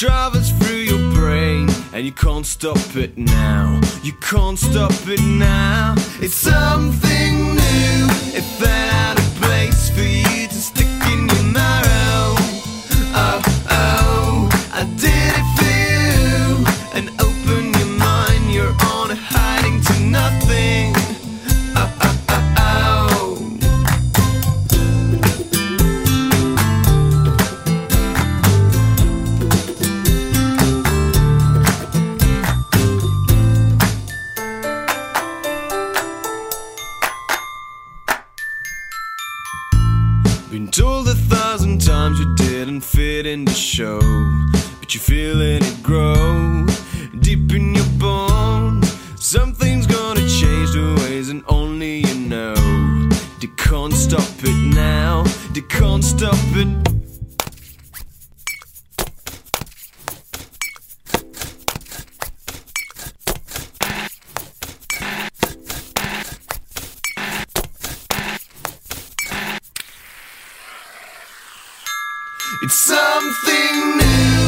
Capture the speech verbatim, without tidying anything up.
travels through your brain, and you can't stop it now. You can't stop it now. It's something new. It fell out of place for you to stick in your marrow. Oh, oh, I did it for you. And open your mind, you're on a hiding to nothing. Oh, oh, oh, oh. Been told a thousand times you didn't fit in the show, but you're feeling it grow deep in your bones. Something's gonna change the ways and only you know. They can't stop it now. They can't stop it. It's something new.